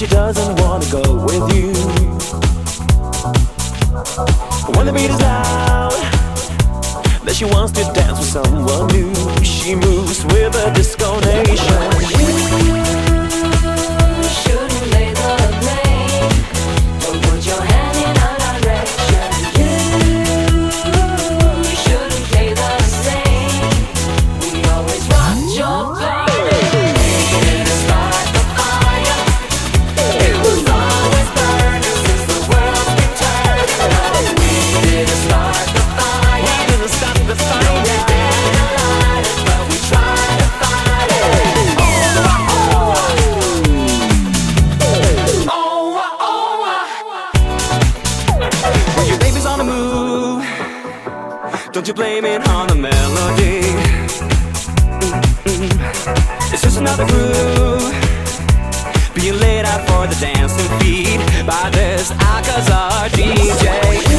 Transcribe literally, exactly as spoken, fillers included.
she doesn't wanna go with you. When the beat is loud, that she wants to dance with someone new. She moves with a disco nation. Don't you blame it on the melody. Mm-mm. It's just another groove being laid out for the dancing feet by this Alcazar D J.